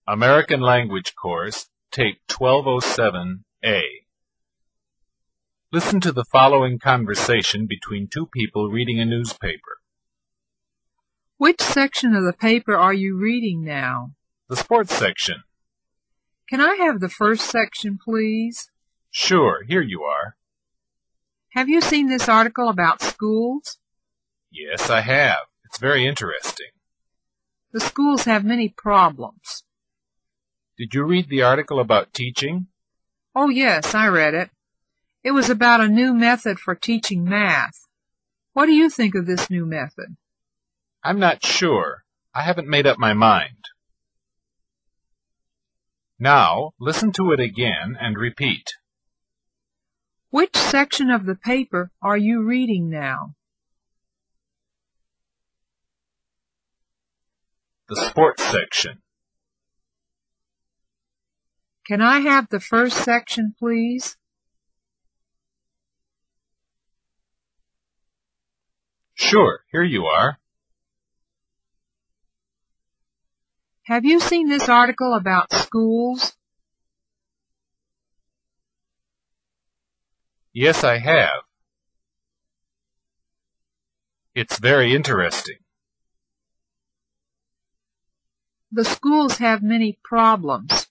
American Language Course, Tape 1207A. Listen to the following conversation between two people reading a newspaper. Which section of the paper are you reading now? The sports section. Can I have the first section, please? Sure, here you are. Have you seen this article about schools? Yes, I have. It's very interesting. The schools have many problems. Did you read the article about teaching? Oh, yes, I read it. It was about a new method for teaching math. What do you think of this new method? I'm not sure. I haven't made up my mind. Now, listen to it again and repeat. Which section of the paper are you reading now? The sports section. Can I have the first section, please? Sure, here you are. Have you seen this article about schools? Yes, I have. It's very interesting. The schools have many problems.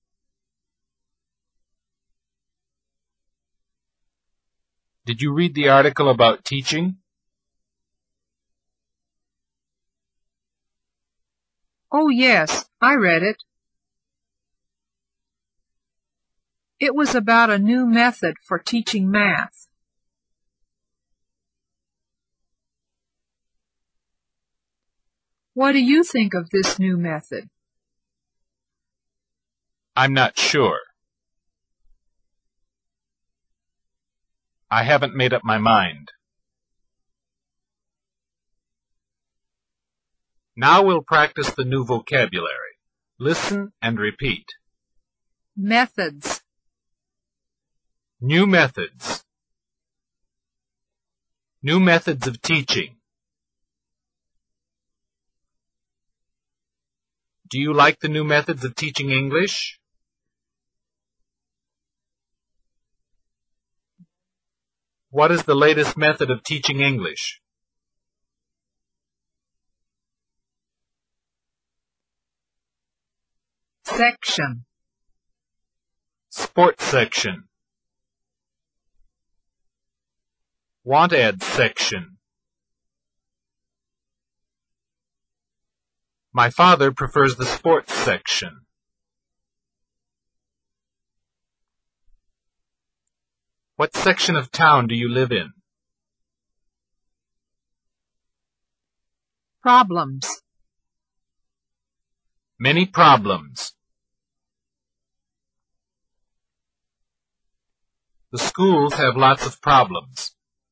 Did you read the article about teaching? Oh, yes, I read it. It was about a new method for teaching math. What do you think of this new method? I'm not sure. I haven't made up my mind. Now we'll practice the new vocabulary. Listen and repeat. Methods. New methods. New methods of teaching. Do you like the new methods of teaching English? What is the latest method of teaching English? Section. Sports section. Want ads section. My father prefers the sports section. What section of town do you live in? Problems. Many problems. The schools have lots of problems.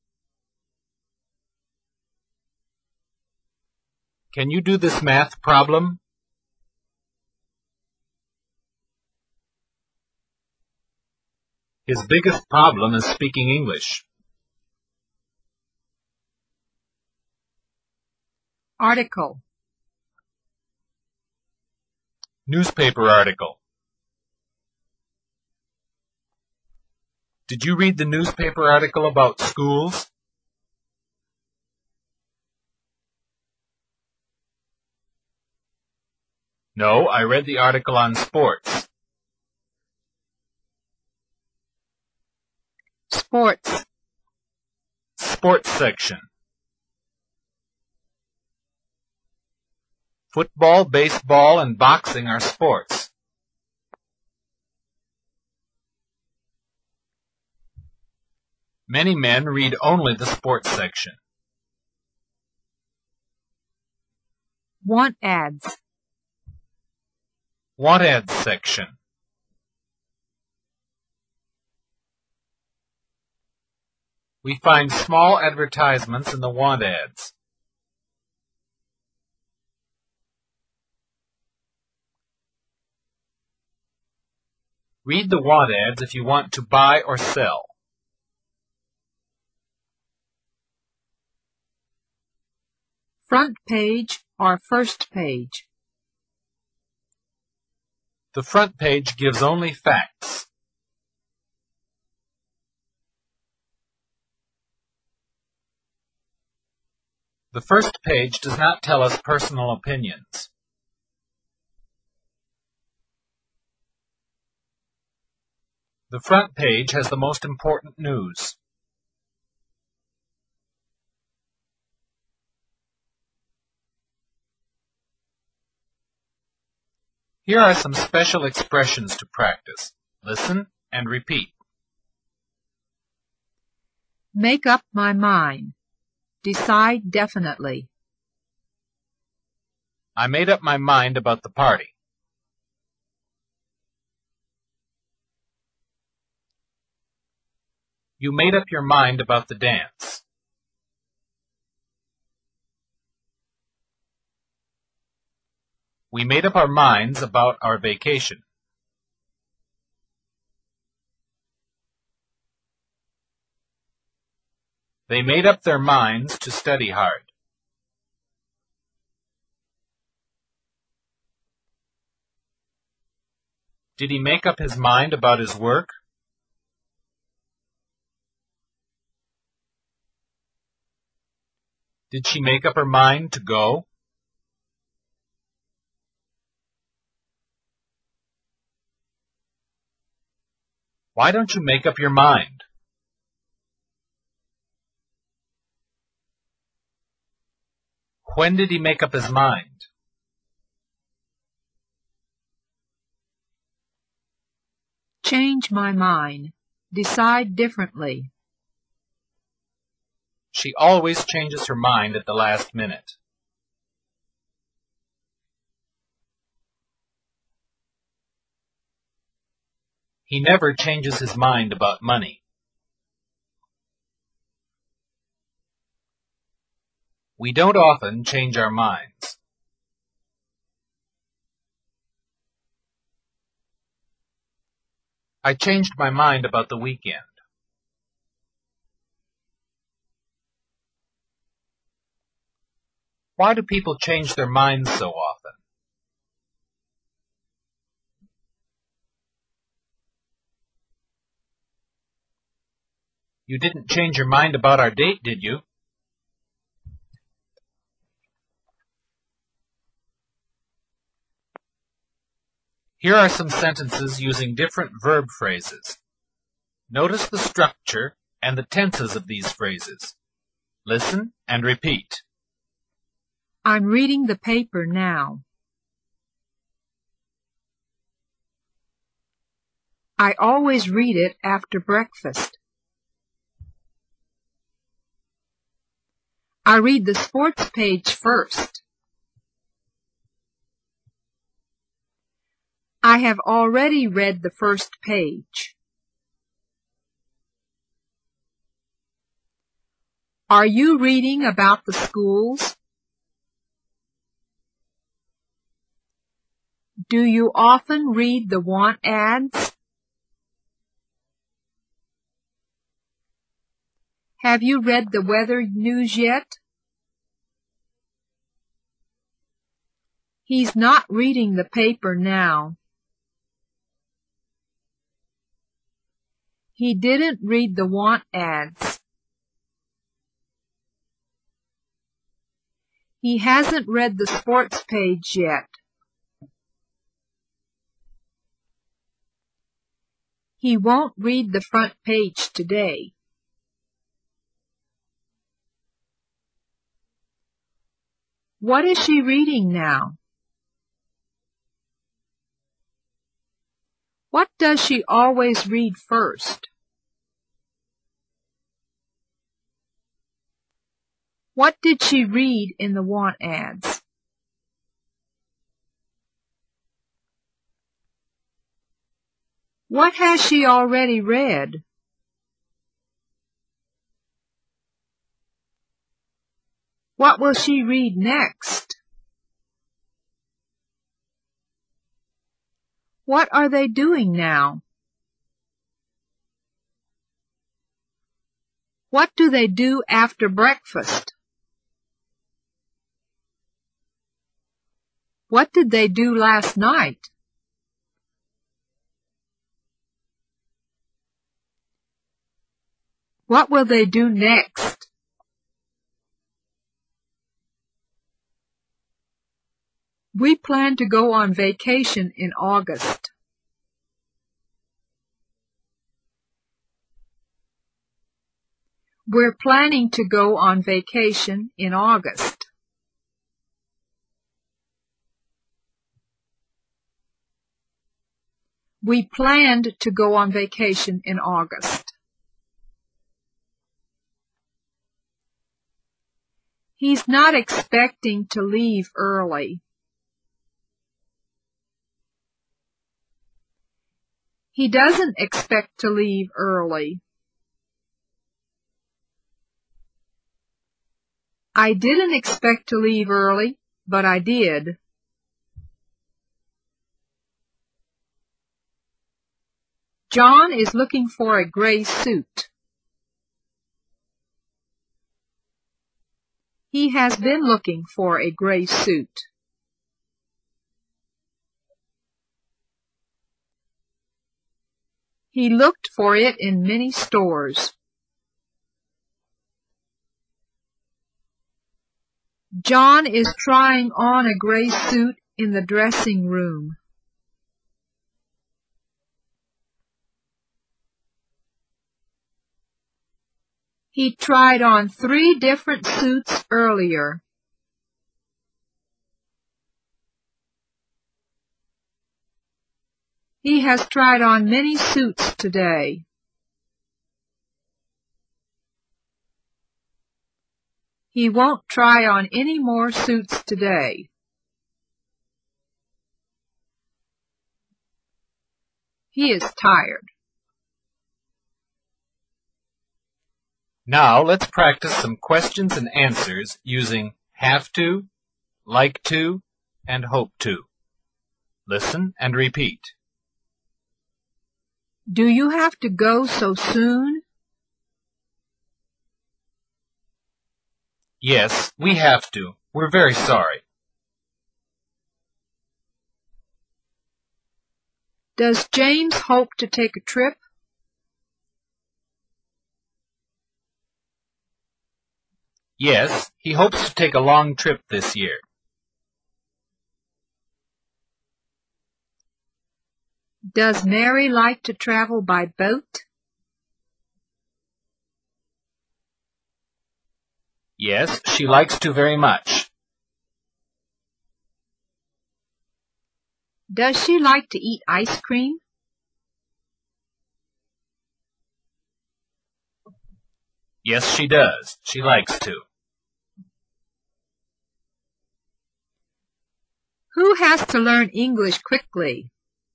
Can you do this math problem? His biggest problem is speaking English. Article. Newspaper article. Did you read the newspaper article about schools? No, I read the article on sports. Sports. Sports section. Football, baseball, and boxing are sports. Many men read only the sports section. Want ads. Want ads section. We find small advertisements in the want ads. Read the want ads if you want to buy or sell. Front page or first page? The front page gives only facts. The first page does not tell us personal opinions. The front page has the most important news. Here are some special expressions to practice. Listen and repeat. Make up my mind. Decide definitely. I made up my mind about the party. You made up your mind about the dance. We made up our minds about our vacation. They made up their minds to study hard. Did he make up his mind about his work? Did she make up her mind to go? Why don't you make up your mind? When did he make up his mind? Change my mind. Decide differently. She always changes her mind at the last minute. He never changes his mind about money. We don't often change our minds. I changed my mind about the weekend. Why do people change their minds so often? You didn't change your mind about our date, did you? Here are some sentences using different verb phrases. Notice the structure and the tenses of these phrases. Listen and repeat. I'm reading the paper now. I always read it after breakfast. I read the sports page first. I have already read the first page. Are you reading about the schools? Do you often read the want ads? Have you read the weather news yet? He's not reading the paper now. He didn't read the want ads. He hasn't read the sports page yet. He won't read the front page today. What is she reading now? What does she always read first? What did she read in the want ads? What has she already read? What will she read next? What are they doing now? What do they do after breakfast? What did they do last night? What will they do next? We plan to go on vacation in August. We're planning to go on vacation in August. We planned to go on vacation in August. He's not expecting to leave early. He doesn't expect to leave early. I didn't expect to leave early, but I did. John is looking for a gray suit. He has been looking for a gray suit. He looked for it in many stores. John is trying on a gray suit in the dressing room. He tried on 3 different suits earlier. He has tried on many suits today. He won't try on any more suits today. He is tired. Now let's practice some questions and answers using have to, like to, and hope to. Listen and repeat. Do you have to go so soon? Yes, we have to. We're very sorry. Does James hope to take a trip? Yes, he hopes to take a long trip this year. Does Mary like to travel by boat? Yes, she likes to very much. Does she like to eat ice cream? Yes, she does. She likes to. Who has to learn English quickly?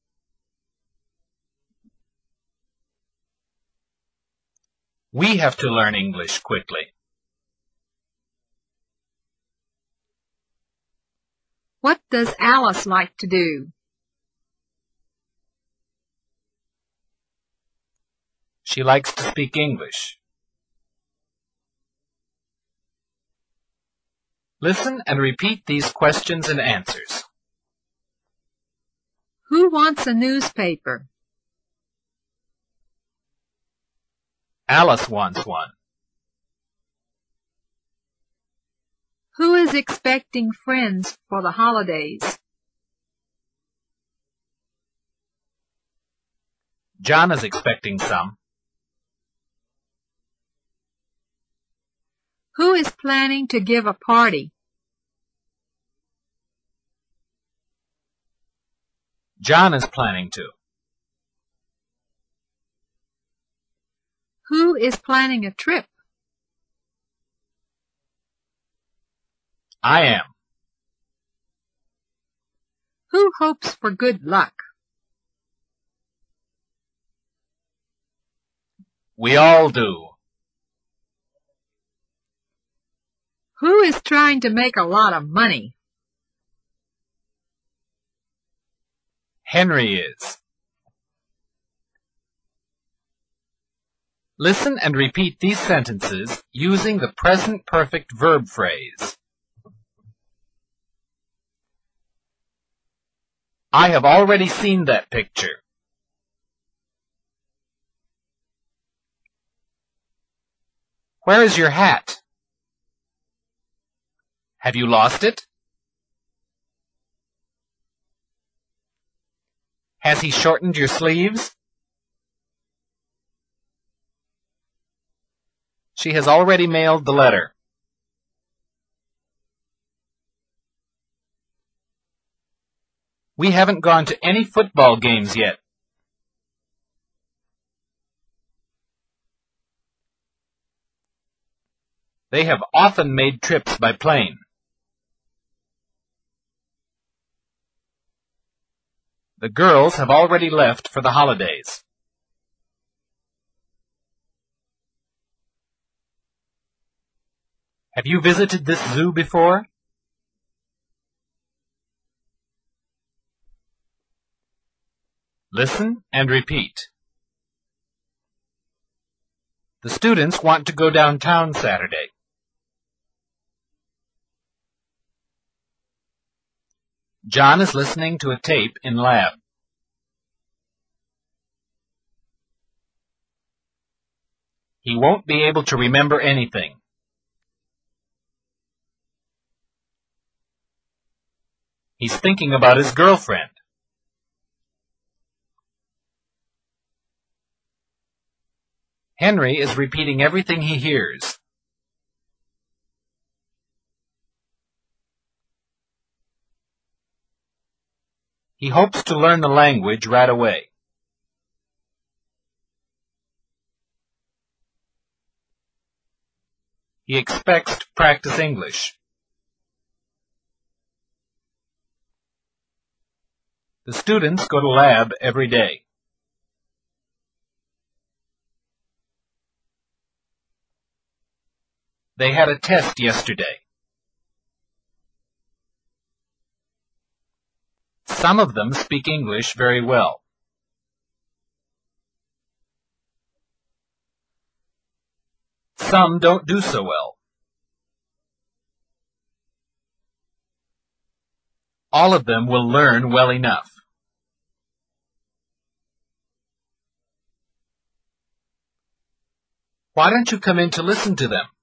We have to learn English quickly. What does Alice like to do? She likes to speak English. Listen and repeat these questions and answers. Who wants a newspaper? Alice wants one. Who is expecting friends for the holidays? John is expecting some. Who is planning to give a party? John is planning to. Who is planning a trip? I am. Who hopes for good luck? We all do. Who is trying to make a lot of money? Henry is. Listen and repeat these sentences using the present perfect verb phrase. I have already seen that picture. Where is your hat? Have you lost it? Has he shortened your sleeves? She has already mailed the letter. We haven't gone to any football games yet. They have often made trips by plane. The girls have already left for the holidays. Have you visited this zoo before? Listen and repeat. The students want to go downtown Saturday. John is listening to a tape in lab. He won't be able to remember anything. He's thinking about his girlfriend. Henry is repeating everything he hears. He hopes to learn the language right away. He expects to practice English. The students go to lab every day. They had a test yesterday. Some of them speak English very well. Some don't do so well. All of them will learn well enough. Why don't you come in to listen to them?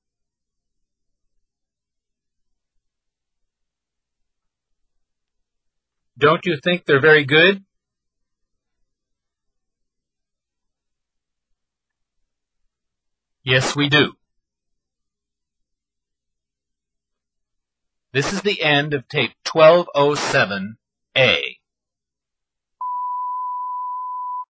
Don't you think they're very good? Yes, we do. This is the end of tape 1207A.